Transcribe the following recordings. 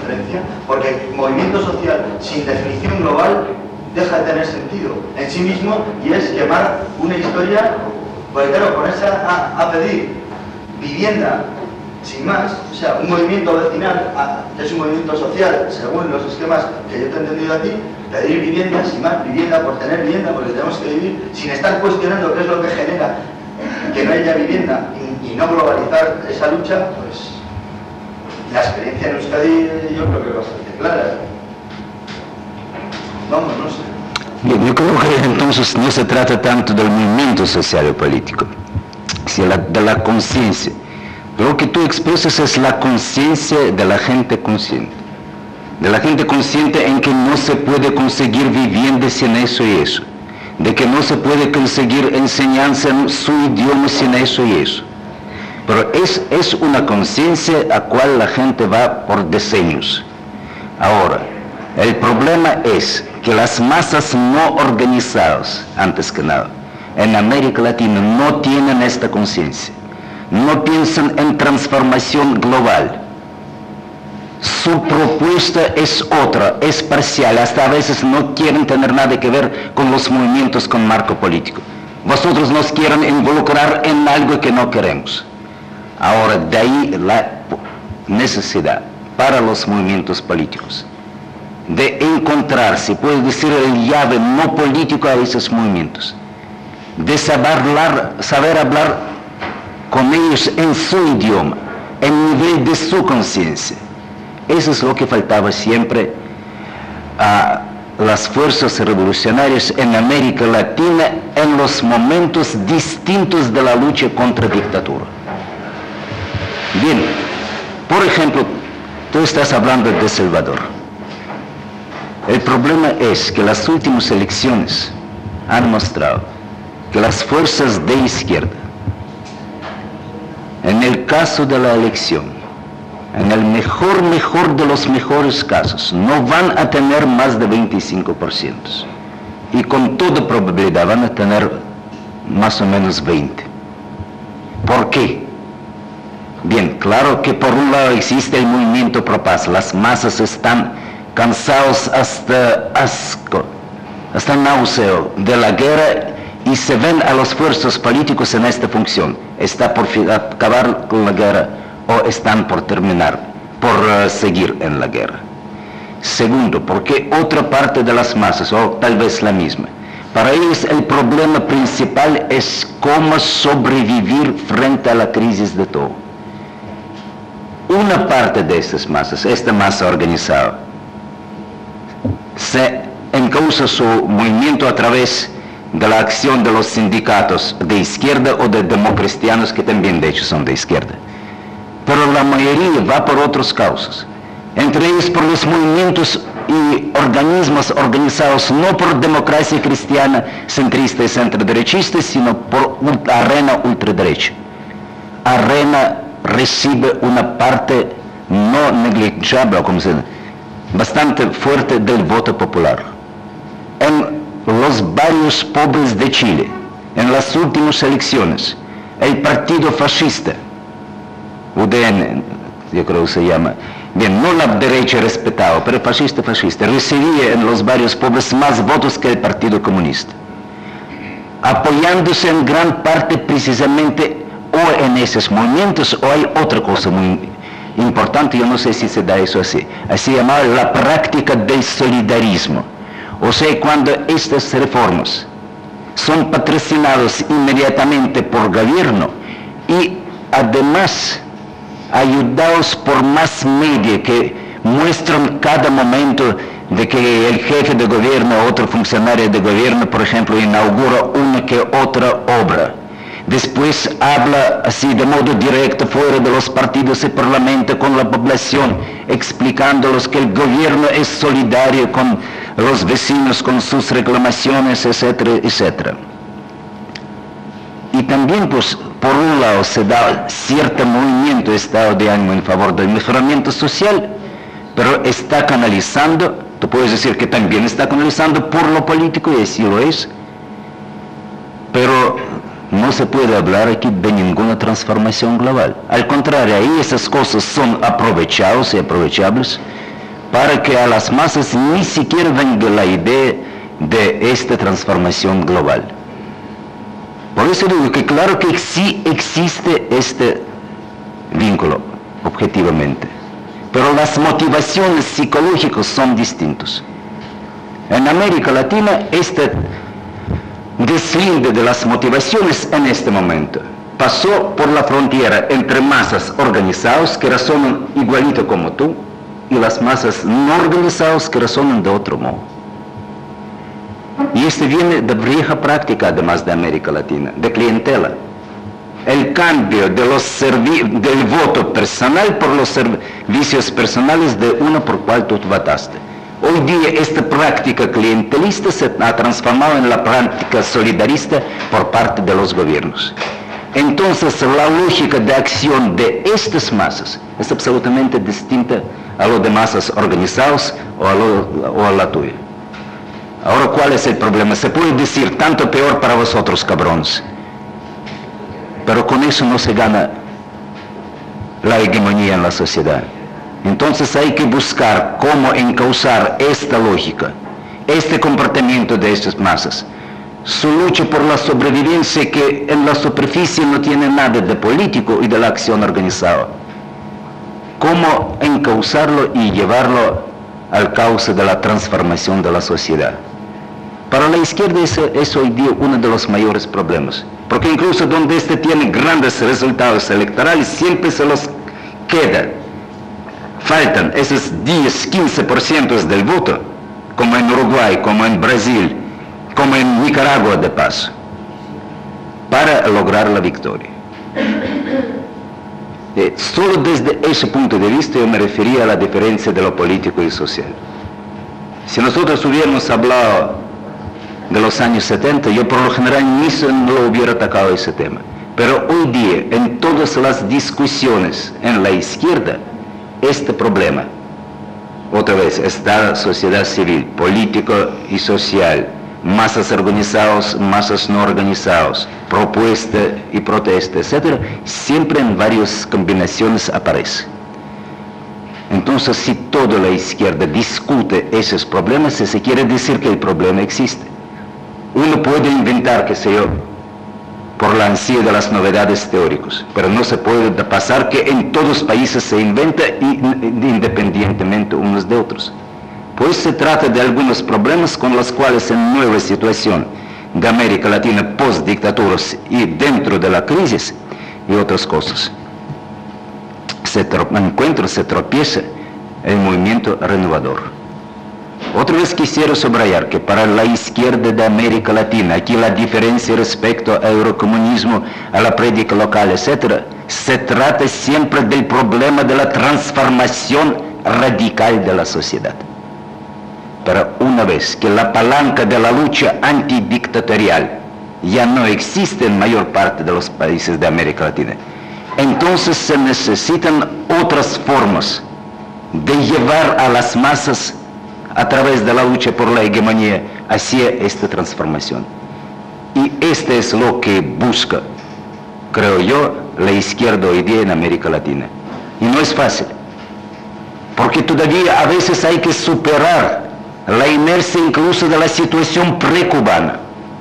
diferencia, porque el movimiento social sin definición global deja de tener sentido en sí mismo y es quemar una historia, porque claro, ponerse a pedir vivienda sin más, o sea, un movimiento vecinal, que es un movimiento social, según los esquemas que yo te he entendido aquí, pedir vivienda sin más, vivienda por tener vivienda, porque tenemos que vivir sin estar cuestionando qué es lo que genera que no haya vivienda y no globalizar esa lucha, pues la experiencia en Euskadi yo creo que es bastante clara. Vamos, no sé. Bien, yo creo que entonces no se trata tanto del movimiento social o político, sino de la conciencia. Lo que tú expresas es la conciencia de la gente consciente. De la gente consciente en que no se puede conseguir vivienda sin eso y eso. De que no se puede conseguir enseñanza en su idioma sin eso y eso. Pero es una conciencia a cual la gente va por decenios. Ahora, el problema es que las masas no organizadas, antes que nada, en América Latina no tienen esta conciencia. No piensan en transformación global. Su propuesta es otra, es parcial, hasta a veces no quieren tener nada que ver con los movimientos con marco político. Vosotros nos quieren involucrar en algo que no queremos. Ahora, de ahí la necesidad para los movimientos políticos de encontrar, si puede decir, el llave no político a esos movimientos, de saber hablar con ellos en su idioma, en nivel de su conciencia. Eso es lo que faltaba siempre a las fuerzas revolucionarias en América Latina en los momentos distintos de la lucha contra la dictadura. Bien, por ejemplo, tú estás hablando de El Salvador. El problema es que las últimas elecciones han mostrado que las fuerzas de izquierda, en el caso de la elección, en el mejor de los mejores casos, no van a tener más de 25%. Y con toda probabilidad van a tener más o menos 20%. ¿Por qué? Bien, claro que por un lado existe el movimiento pro paz. Las masas están cansados hasta asco, hasta náusea de la guerra y se ven a los fuerzas políticos en esta función. Está por acabar con la guerra o están por terminar, por seguir en la guerra. Segundo, porque otra parte de las masas, o tal vez la misma, para ellos el problema principal es cómo sobrevivir frente a la crisis de todo. Una parte de estas masas, esta masa organizada, se encausa su movimiento a través de la acción de los sindicatos de izquierda o de democristianos que también de hecho son de izquierda. Pero la mayoría va por otras causas, entre ellos por los movimientos y organismos organizados no por democracia cristiana, centrista y centroderechista, sino por arena ultraderecha. Arena recibe una parte no negligible, como se dice, bastante fuerte del voto popular. En los barrios pobres de Chile, en las últimas elecciones, el partido fascista, UDN, yo creo que se llama, bien, no la derecha respetado, pero fascista, recibía en los barrios pobres más votos que el Partido Comunista, apoyándose en gran parte precisamente o en esos movimientos, o hay otra cosa muy importante, yo no sé si se da eso así llamada la práctica del solidarismo. O sea, cuando estas reformas son patrocinadas inmediatamente por gobierno y además ayudados por más medios que muestran cada momento de que el jefe de gobierno o otro funcionario de gobierno, por ejemplo, inaugura una que otra obra. Después habla así de modo directo fuera de los partidos y parlamento con la población, explicándoles que el gobierno es solidario con los vecinos, con sus reclamaciones, etcétera, etcétera. Y también, pues, por un lado se da cierto movimiento, estado de ánimo en favor del mejoramiento social, pero está canalizando, tú puedes decir que también está canalizando por lo político, y así lo es, pero no se puede hablar aquí de ninguna transformación global. Al contrario, ahí esas cosas son aprovechadas y aprovechables para que a las masas ni siquiera venga la idea de esta transformación global. Por eso digo que claro que sí existe este vínculo, objetivamente, pero las motivaciones psicológicas son distintas. En América Latina, este deslinde de las motivaciones en este momento pasó por la frontera entre masas organizadas que razonan igualito como tú y las masas no organizadas que razonan de otro modo. Y este viene de vieja práctica, además de América Latina, de clientela. El cambio de del voto personal por los servicios personales de uno por cual tú votaste. Hoy día esta práctica clientelista se ha transformado en la práctica solidarista por parte de los gobiernos. Entonces la lógica de acción de estas masas es absolutamente distinta a lo de masas organizadas o a la tuya. Ahora, ¿cuál es el problema? Se puede decir tanto peor para vosotros, cabrones, pero con eso no se gana la hegemonía en la sociedad. Entonces hay que buscar cómo encauzar esta lógica, este comportamiento de estas masas, su lucha por la sobrevivencia que en la superficie no tiene nada de político y de la acción organizada. Cómo encauzarlo y llevarlo al cauce de la transformación de la sociedad. Para la izquierda es hoy día uno de los mayores problemas, porque incluso donde este tiene grandes resultados electorales, siempre se los queda. Faltan esos 10-15% del voto, como en Uruguay, como en Brasil, como en Nicaragua de paso, para lograr la victoria. Solo desde ese punto de vista yo me refería a la diferencia de lo político y social. Si nosotros hubiéramos hablado de los años 70, yo por lo general no lo hubiera atacado ese tema. Pero hoy día, en todas las discusiones en la izquierda, este problema, otra vez, Estado, sociedad civil, político y social, masas organizadas, masas no organizadas, propuesta y protesta, etc., siempre en varias combinaciones aparece. Entonces, si toda la izquierda discute esos problemas, se quiere decir que el problema existe. Uno puede inventar, qué sé yo, por la ansia de las novedades teóricas, pero no se puede pasar que en todos los países se inventa independientemente unos de otros. Pues se trata de algunos problemas con los cuales en nueva situación de América Latina post-dictaduras y dentro de la crisis y otras cosas, se tropieza el movimiento renovador. Otra vez quisiera subrayar que para la izquierda de América Latina, aquí la diferencia respecto al eurocomunismo, a la prédica local, etc., se trata siempre del problema de la transformación radical de la sociedad. Pero una vez que la palanca de la lucha antidictatorial ya no existe en mayor parte de los países de América Latina, entonces se necesitan otras formas de llevar a las masas a través de la lucha por la hegemonía hacia esta transformación. Y este es lo que busca, creo yo, la izquierda hoy día en América Latina. Y no es fácil, porque todavía a veces hay que superar la inercia incluso de la situación precubana.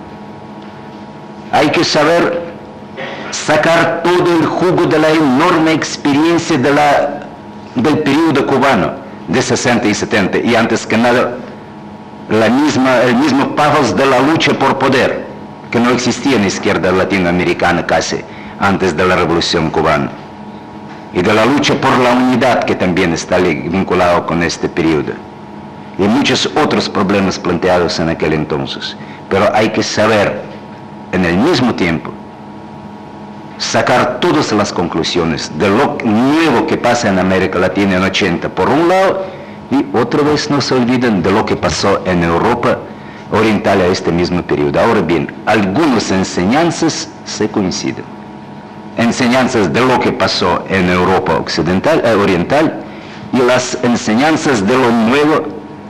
Hay que saber sacar todo el jugo de la enorme experiencia del periodo cubano de 60 y 70, y antes que nada el mismo pathos de la lucha por poder que no existía en la izquierda latinoamericana casi antes de la Revolución Cubana, y de la lucha por la unidad que también está vinculado con este periodo, y muchos otros problemas planteados en aquel entonces. Pero hay que saber en el mismo tiempo sacar todas las conclusiones de lo nuevo que pasa en América Latina en 80 por un lado, y otra vez no se olviden de lo que pasó en Europa Oriental a este mismo periodo. Ahora bien, algunas enseñanzas se coinciden. Enseñanzas de lo que pasó en Europa Oriental y las enseñanzas de lo nuevo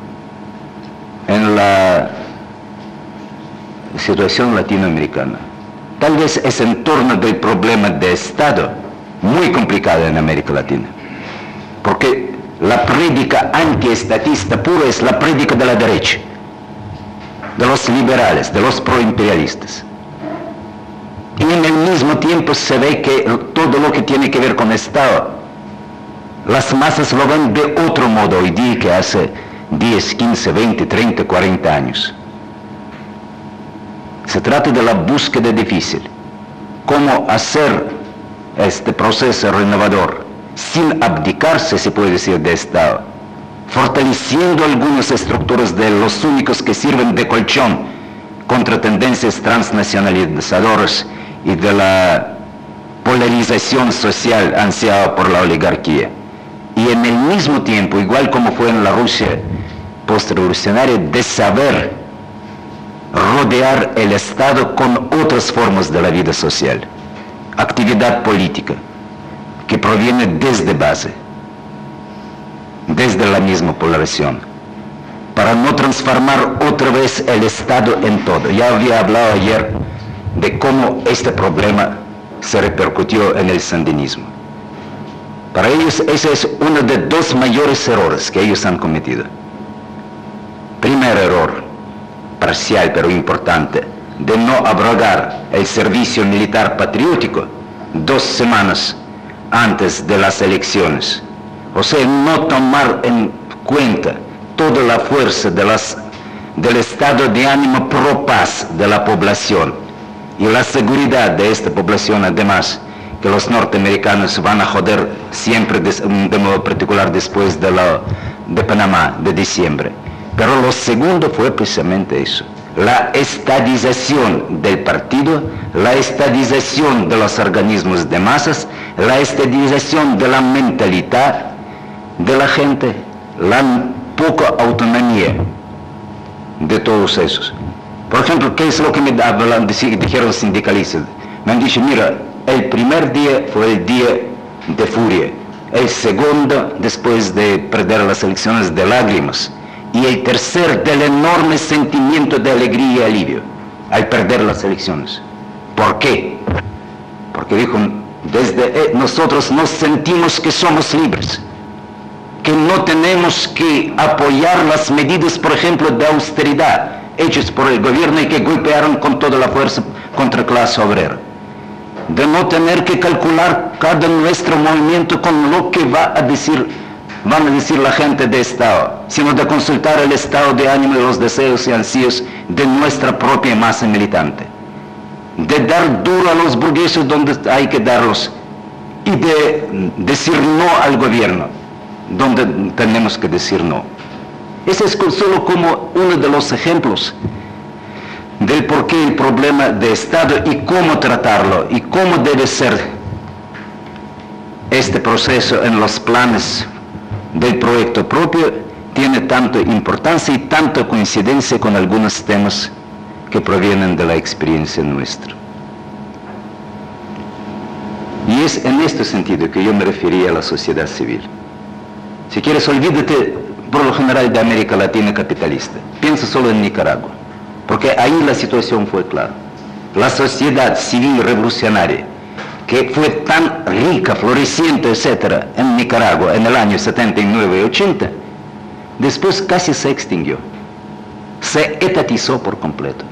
en la situación latinoamericana. Tal vez es en torno del problema de Estado muy complicado en América Latina, porque la prédica antiestatista pura es la prédica de la derecha, de los liberales, de los proimperialistas. Y en el mismo tiempo se ve que todo lo que tiene que ver con Estado, las masas lo ven de otro modo hoy día que hace 10, 15, 20, 30, 40 años. Se trata de la búsqueda difícil. Cómo hacer este proceso renovador sin abdicarse, se puede decir, de Estado, fortaleciendo algunas estructuras de los únicos que sirven de colchón contra tendencias transnacionalizadoras y de la polarización social ansiada por la oligarquía. Y en el mismo tiempo, igual como fue en la Rusia postrevolucionaria, de saber rodear el Estado con otras formas de la vida social, actividad política, que proviene desde base, desde la misma población, para no transformar otra vez el Estado en todo. Ya había hablado ayer de cómo este problema se repercutió en el sandinismo. Para ellos ese es uno de dos mayores errores que ellos han cometido. Primer error, parcial pero importante, de no abrogar el servicio militar patriótico 2 semanas antes de las elecciones. O sea, no tomar en cuenta toda la fuerza del estado de ánimo pro paz de la población y la seguridad de esta población, además, que los norteamericanos van a joder siempre de modo particular después de Panamá, de diciembre. Pero lo segundo fue precisamente eso, la estadización del partido, la estadización de los organismos de masas, la estadización de la mentalidad de la gente, la poca autonomía de todos esos. Por ejemplo, ¿qué es lo que me dijeron los sindicalistas? Me han dicho, mira, el primer día fue el día de furia, el segundo, después de perder las elecciones, de lágrimas, y el tercer del enorme sentimiento de alegría y alivio al perder las elecciones. ¿Por qué? Porque dijo, nosotros nos sentimos que somos libres, que no tenemos que apoyar las medidas, por ejemplo, de austeridad hechas por el gobierno y que golpearon con toda la fuerza contra la clase obrera, de no tener que calcular cada nuestro movimiento con lo que van a decir la gente de Estado, sino de consultar el estado de ánimo y los deseos y ansios de nuestra propia masa militante, de dar duro a los burgueses donde hay que darlos y de decir no al gobierno donde tenemos que decir no. Ese es solo como uno de los ejemplos del por qué el problema de Estado y cómo tratarlo y cómo debe ser este proceso en los planes del proyecto propio tiene tanta importancia y tanta coincidencia con algunos temas que provienen de la experiencia nuestra. Y es en este sentido que yo me refería a la sociedad civil. Si quieres, olvídate por lo general de América Latina capitalista. Piensa solo en Nicaragua, porque ahí la situación fue clara. La sociedad civil revolucionaria, que fue tan rica, floreciente, etcétera, en Nicaragua en el año 79 y 80, después casi se extinguió, se etatizó por completo.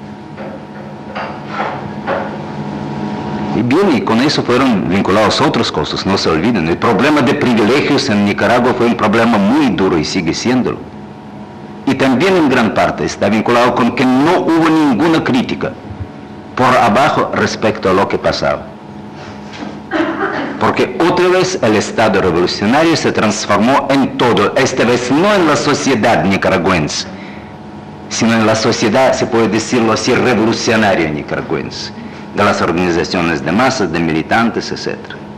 Y bien, y con eso fueron vinculados otras cosas, no se olviden. El problema de privilegios en Nicaragua fue un problema muy duro y sigue siéndolo. Y también en gran parte está vinculado con que no hubo ninguna crítica por abajo respecto a lo que pasaba. Porque otra vez el Estado revolucionario se transformó en todo, esta vez no en la sociedad nicaragüense, sino en la sociedad, se puede decirlo así, revolucionaria nicaragüense, de las organizaciones de masas, de militantes, etc.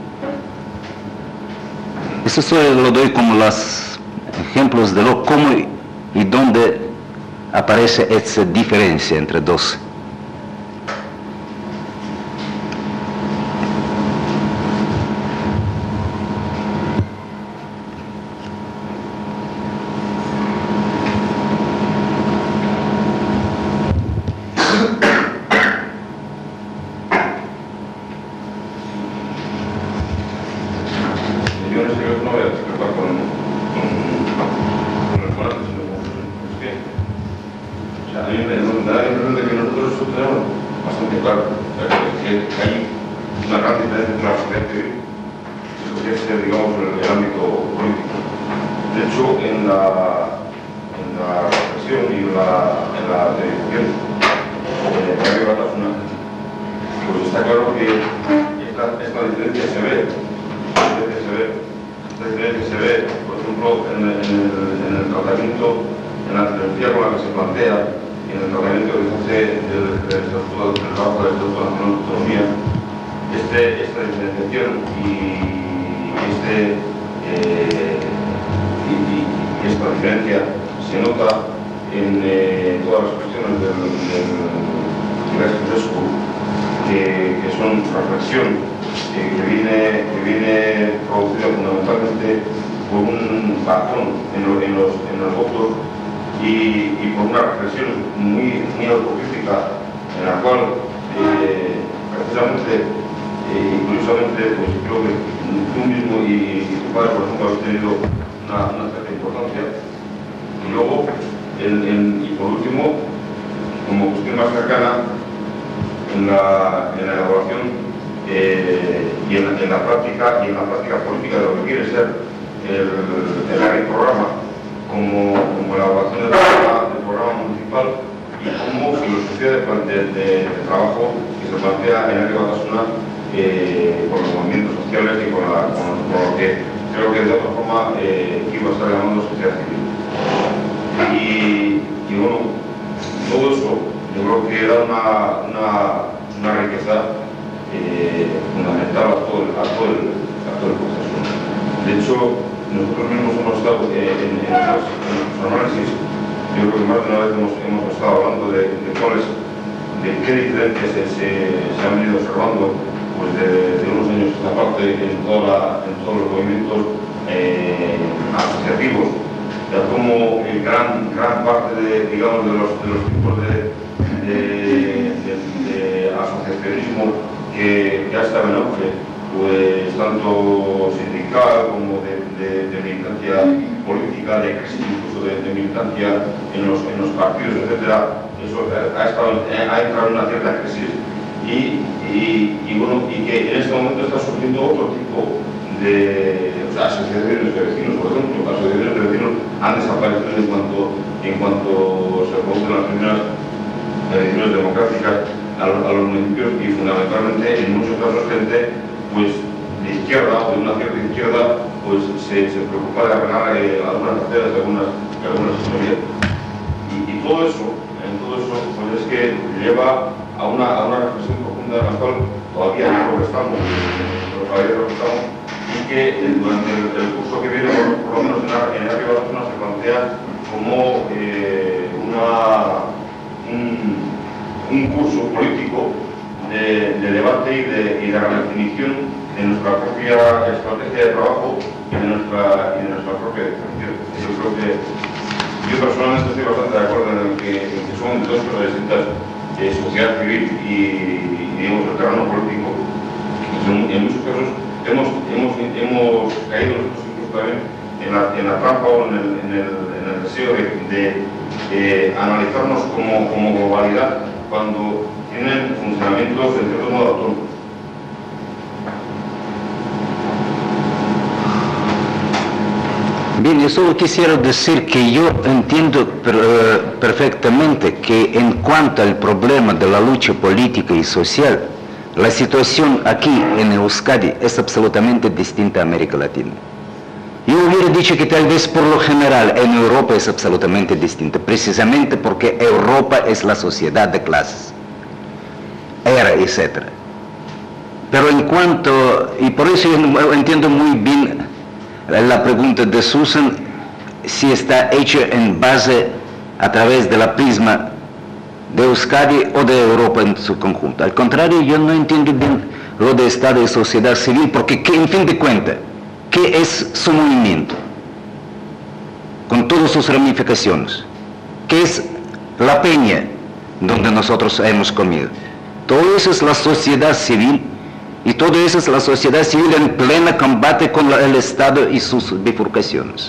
Eso solo lo doy como los ejemplos de lo cómo y dónde aparece esa diferencia entre dos. Millones de euros no voy a discrepar con hecho, en la reflexión y en la dedicación de Mario Batasuna, pues está claro que esta diferencia se ve. Esta diferencia se ve, por ejemplo, en el tratamiento, en la filosofía con la que se plantea, en el tratamiento que se hace del Estatuto del Trabajo del Estatuto Nacional de Autonomía, esta diferenciación y esta diferencia se nota en todas las cuestiones del Expresco, que son reflexión, que viene producida fundamentalmente por un bajón en los votos y por una reflexión muy autocrítica, en la cual precisamente y curiosamente, pues creo que tú mismo y tu padre, por ejemplo, habéis tenido una cierta importancia. Y luego, y por último, como cuestión más cercana, en la elaboración y en la práctica política de lo que quiere ser el programa, como elaboración del programa municipal y como filosofía de trabajo que se plantea en Enrique Batasuna con los movimientos sociales y con lo que creo que de otra forma iba a estar llamando sociedad civil. Y bueno, todo eso yo creo que da una riqueza fundamental a todo el proceso. De hecho, nosotros mismos hemos estado en nuestros análisis, yo creo que más de una vez hemos estado hablando de qué diferencias se han venido observando pues de unos años a esta parte en todos los movimientos asociativos, ya como gran parte de los tipos de asociacionismo que ya estaba en auge, pues tanto sindical como de militancia política, de crisis incluso de militancia en los partidos, etcétera, eso ha entrado en una cierta crisis y que en este momento está surgiendo otro tipo de asociaciones de vecinos, por ejemplo. Las asociaciones de vecinos han desaparecido en cuanto se producen las primeras elecciones democráticas a los municipios y fundamentalmente en muchos casos gente pues de izquierda o de una cierta izquierda pues se preocupa de arreglar algunas carteras de algunas historias y todo eso pues es que lleva a una reflexión profunda en la cual todavía no estamos y que durante el curso que viene, por lo menos en Enrique Batasuna, se plantea como un curso político de debate y de redefinición de nuestra propia estrategia de trabajo y de nuestra propia definición. Yo creo que yo personalmente estoy bastante de acuerdo en que son dos cosas distintas, sociedad civil y digamos el terreno político. En muchos casos hemos caído nosotros incluso también en la trampa o en el deseo de analizarnos como globalidad cuando tienen funcionamientos en cierto modo autónomos. Bien, yo solo quisiera decir que yo entiendo perfectamente que en cuanto al problema de la lucha política y social, la situación aquí en Euskadi es absolutamente distinta a América Latina. Yo hubiera dicho que tal vez por lo general en Europa es absolutamente distinta, precisamente porque Europa es la sociedad de clases, etc. Pero en cuanto, y por eso yo entiendo muy bien la pregunta de Susan, si está hecha en base a través de la prisma de Euskadi o de Europa en su conjunto. Al contrario, yo no entiendo bien lo de Estado y sociedad civil, porque en fin de cuentas, ¿qué es su movimiento? Con todas sus ramificaciones. ¿Qué es la peña donde nosotros hemos comido? Todo eso es la sociedad civil, y todo eso es la sociedad civil en pleno combate con el Estado y sus bifurcaciones.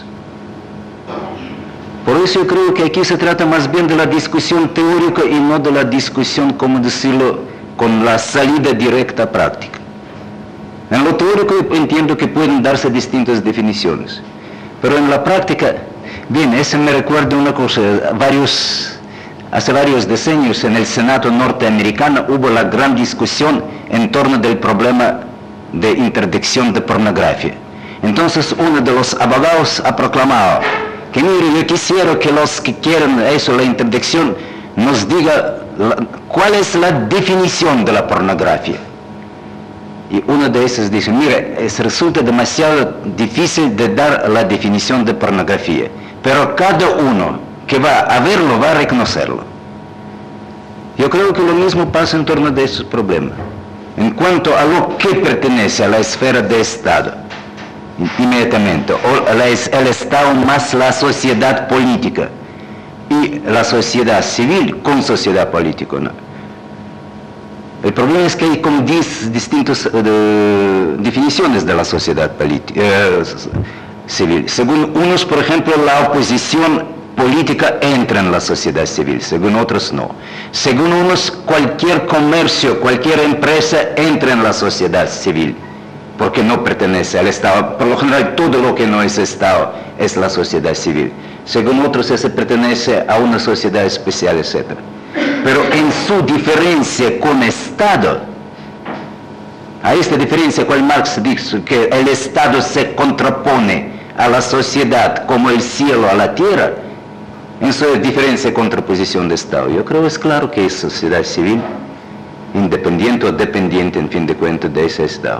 Por eso yo creo que aquí se trata más bien de la discusión teórica y no de la discusión, como decirlo, con la salida directa práctica. En lo teórico entiendo que pueden darse distintas definiciones, Pero en la práctica, bien, eso me recuerda una cosa, hace varios decenios en el Senado norteamericano hubo la gran discusión en torno del problema de interdicción de pornografía. Entonces uno de los abogados ha proclamado que mire, yo quisiera que los que quieran eso, la interdicción, nos diga cuál es la definición de la pornografía. Y uno de esos dice, mire, resulta demasiado difícil de dar la definición de pornografía, pero cada uno que va a verlo va a reconocerlo. Yo creo que lo mismo pasa en torno de esos problemas. En cuanto a lo que pertenece a la esfera de Estado, inmediatamente, o el Estado más la sociedad política, y la sociedad civil con sociedad política, ¿no? El problema es que hay como 10 distintas definiciones de la sociedad civil. Según unos, por ejemplo, la oposición política entra en la sociedad civil, según otros no. Según unos, cualquier comercio, cualquier empresa entra en la sociedad civil, porque no pertenece al Estado. Por lo general, todo lo que no es Estado es la sociedad civil. Según otros, ese pertenece a una sociedad especial, etc. Pero en su diferencia con Estado, a esta diferencia cual Marx dijo que el Estado se contrapone a la sociedad como el cielo a la tierra, en su diferencia y contraposición de Estado, yo creo que es claro que es sociedad civil, independiente o dependiente, en fin de cuentas, de ese Estado.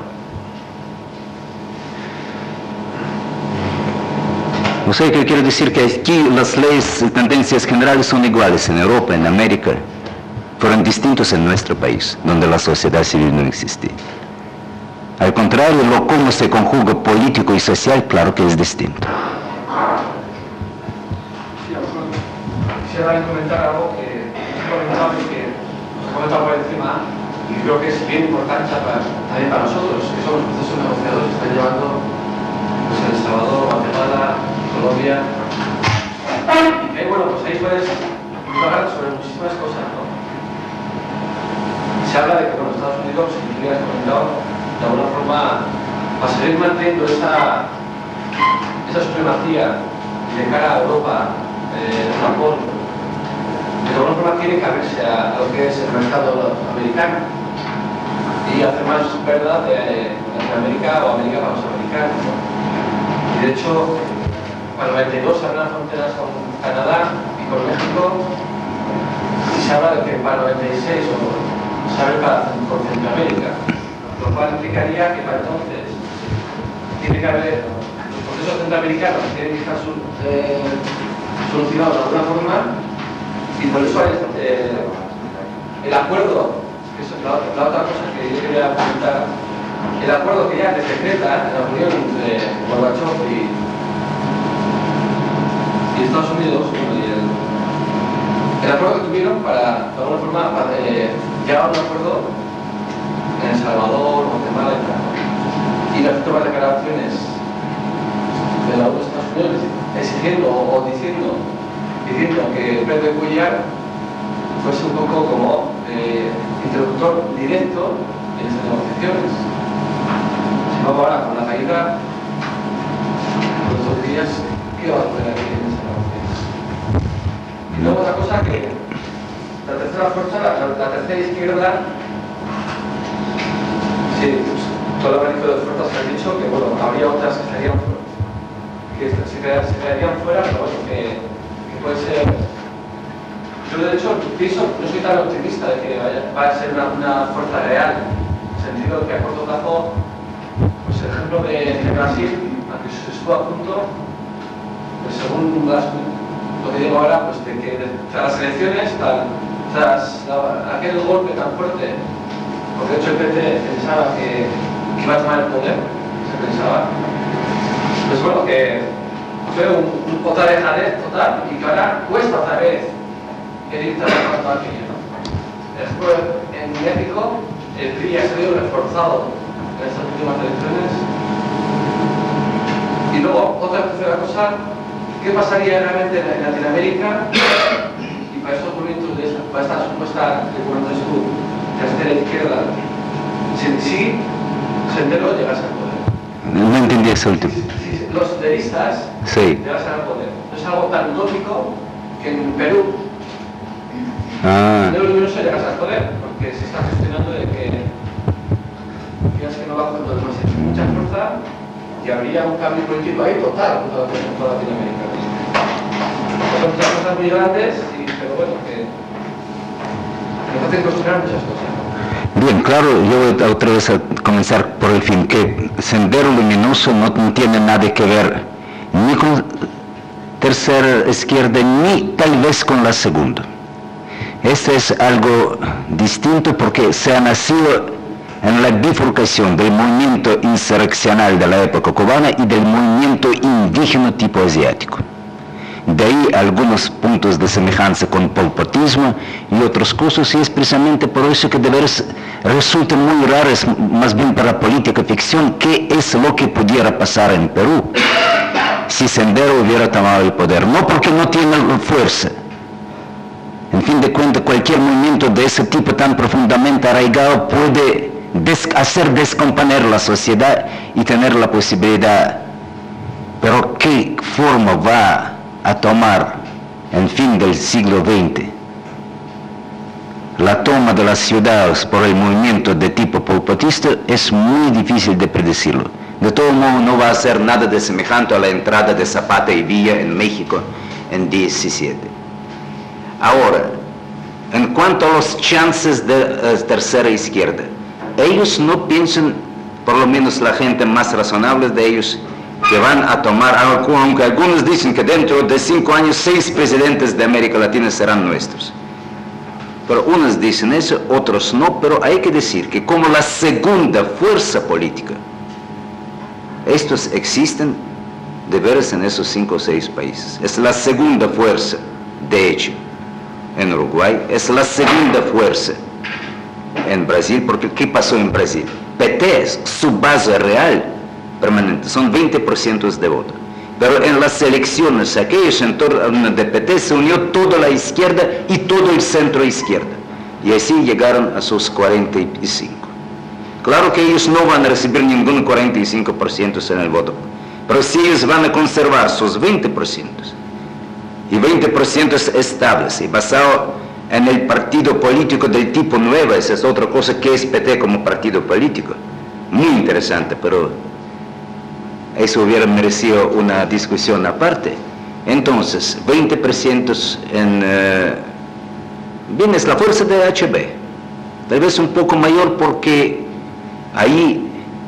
O sea, que quiero decir que aquí las leyes y tendencias generales son iguales en Europa, en América, fueron distintos en nuestro país, donde la sociedad civil no existía. Al contrario, lo cómo se conjuga político y social, claro que es distinto. Quisiera comentar algo que comentaba y que os he comentado por encima, y creo que es bien importante también para nosotros, que somos procesos negociadores que están llevando pues, El Salvador, Guatemala, Colombia. Y bueno, pues ahí puedes hablar sobre muchísimas cosas, ¿no? Se habla de que bueno, Estados Unidos, y tú ya has comentado, de alguna forma va a seguir manteniendo esa supremacía de cara a Europa, Japón, de alguna forma tiene que abrirse a lo que es el mercado americano y hacer más verdad de Latinoamérica o América para los americanos, ¿no? Y de hecho, para el 92 se abren las fronteras con Canadá y con México, y se habla de que para el 96 se abre con Centroamérica, lo cual implicaría que para entonces tiene que haber los procesos centroamericanos que tienen que estar solucionados de alguna forma, y por eso el acuerdo, que es la otra cosa que yo quería comentar, el acuerdo que ya se decreta en la unión entre Gorbachev y Estados Unidos, el acuerdo que tuvieron para, de alguna forma, llegar a un acuerdo en El Salvador, Guatemala y las últimas declaraciones de la ONU de Estados Unidos exigiendo o diciendo que Pedro Cuellar fuese un poco como interlocutor directo en esas negociaciones. Sin embargo, ahora con la caída de estos días, ¿qué va a hacer aquí en esa negociación? Y luego otra cosa que la tercera fuerza, la tercera izquierda, sí, pues, todo el abanico de fuerzas que han dicho que bueno, habría otras que estarían fuera, se quedarían fuera, pero bueno, que puede ser. Yo de hecho pienso, no soy tan optimista de que va a ser una fuerza real, en el sentido de que a corto plazo, pues el ejemplo de Brasil, aunque se estuvo a punto, pues según lo que digo ahora, pues de que tras las elecciones, tras aquel golpe tan fuerte, porque de hecho el PT pensaba que iba a tomar el poder, se pensaba, pues bueno, que fue otra dejadez total y que ahora cuesta otra vez el irse a todo aquello, ¿no? Después, en México, el PRI ha sido reforzado en estas últimas elecciones. Y luego, otra tercera cosa, ¿qué pasaría realmente en Latinoamérica? Y para estos movimientos, para esta supuesta juventud de extrema izquierda, si Sendero llegase al poder. No entendí eso último. Si los senderistas Sí. llegasen al poder. No es algo tan utópico que en Perú Ah. el luminoso llegase al poder, porque se está gestionando de que piensas que no va a hacer mucha fuerza y habría un cambio político ahí total en toda Latinoamérica. Son muchas cosas muy grandes, pero bueno, que nos hacen cuestionar muchas cosas. Bien, claro, yo voy otra vez a comenzar por el fin, que Sendero Luminoso no tiene nada que ver ni con tercera izquierda, ni tal vez con la segunda. Esto es algo distinto porque se ha nacido en la bifurcación del movimiento insurreccional de la época cubana y del movimiento indígena tipo asiático. De ahí algunos puntos de semejanza con polpotismo y otras cosas, y es precisamente por eso que de veras resulta muy raro, es más bien para la política ficción, qué es lo que pudiera pasar en Perú si Sendero hubiera tomado el poder. No porque no tiene fuerza. En fin de cuentas, cualquier movimiento de ese tipo tan profundamente arraigado puede hacer descomponer la sociedad y tener la posibilidad. Pero ¿qué forma va a tomar en fin del siglo XX la toma de las ciudades por el movimiento de tipo polpotista? Es muy difícil de predecirlo. De todo modo, no va a ser nada de semejante a la entrada de Zapata y Villa en México en 17. Ahora, en cuanto a los chances de tercera izquierda, ellos no piensan, por lo menos la gente más razonable de ellos, que van a tomar, aunque algunos dicen que dentro de 5 años 6 presidentes de América Latina serán nuestros. Pero unos dicen eso, otros no, pero hay que decir que como la segunda fuerza política, estos existen de veras en esos 5 o 6 países. Es la segunda fuerza, de hecho, en Uruguay, es la segunda fuerza en Brasil, porque ¿qué pasó en Brasil? PT es su base real permanente, son 20% de voto. Pero en las elecciones, aquellos en torno de PT, se unió toda la izquierda y todo el centro izquierda. Y así llegaron a sus 45. Claro que ellos no van a recibir ningún 45% en el voto, pero sí ellos van a conservar sus 20%. Y 20% estables y basado en el partido político del tipo nueva. Esa es otra cosa que es PT como partido político. Muy interesante, pero eso hubiera merecido una discusión aparte. Entonces, 20% en... bien, es la fuerza de HB. Tal vez un poco mayor porque ahí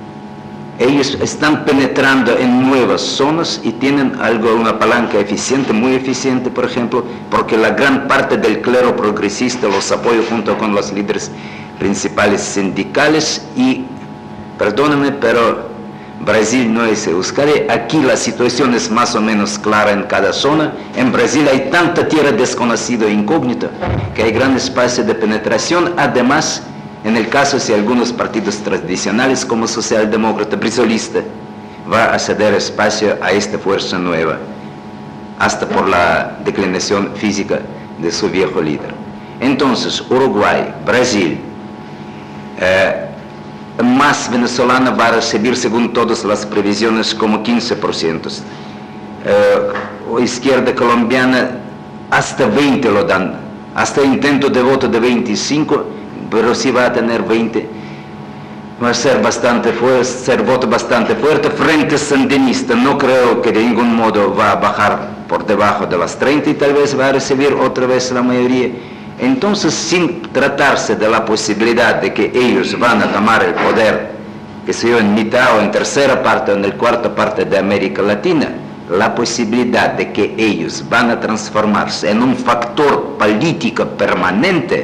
ellos están penetrando en nuevas zonas y tienen una palanca eficiente, muy eficiente, por ejemplo, porque la gran parte del clero progresista los apoya junto con los líderes principales sindicales y, perdóname, pero Brasil no es Euskadi. Aquí la situación es más o menos clara en cada zona. En Brasil hay tanta tierra desconocida e incógnita que hay gran espacio de penetración. Además, en el caso si algunos partidos tradicionales como socialdemócrata, brizolista, va a ceder espacio a esta fuerza nueva, hasta por la declinación física de su viejo líder. Entonces, Uruguay, Brasil, más venezolana va a recibir, según todas las previsiones, como 15%. Izquierda colombiana, hasta 20 lo dan, hasta intento de voto de 25%, pero sí va a tener 20, va a ser bastante fuerte, ser voto bastante fuerte. Frente Sandinista no creo que de ningún modo va a bajar por debajo de las 30 y tal vez va a recibir otra vez la mayoría. Entonces, sin tratarse de la posibilidad de que ellos van a tomar el poder, que se yo en mitad o en tercera parte o en el cuarta parte de América Latina, la posibilidad de que ellos van a transformarse en un factor político permanente,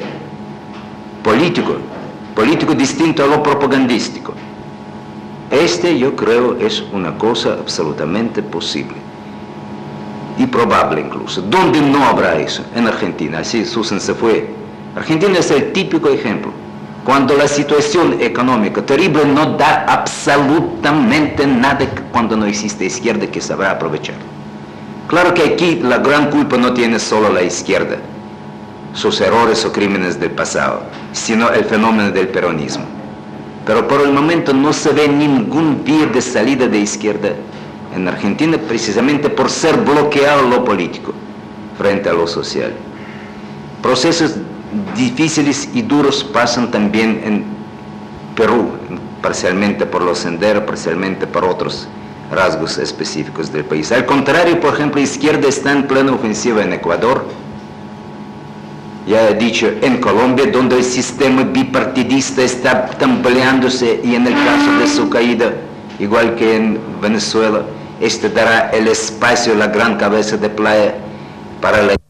político distinto a lo propagandístico. Yo creo es una cosa absolutamente posible y probable incluso. ¿Dónde no habrá eso? En Argentina. Así Susan se fue. Argentina es el típico ejemplo. Cuando la situación económica terrible no da absolutamente nada, cuando no existe izquierda que sabrá aprovechar. Claro que aquí la gran culpa no tiene solo la izquierda, sus errores o crímenes del pasado, sino el fenómeno del peronismo. pero por el momento no se ve ningún vía de salida de izquierda en Argentina, precisamente por ser bloqueado lo político frente a lo social. Procesos difíciles y duros pasan también en Perú, parcialmente por los senderos, parcialmente por otros rasgos específicos del país. Al contrario, por ejemplo, la izquierda está en plena ofensiva en Ecuador, ya he dicho, en Colombia, donde el sistema bipartidista está tambaleándose, y en el caso de su caída, igual que en Venezuela, este dará el espacio, la gran cabeza de playa para la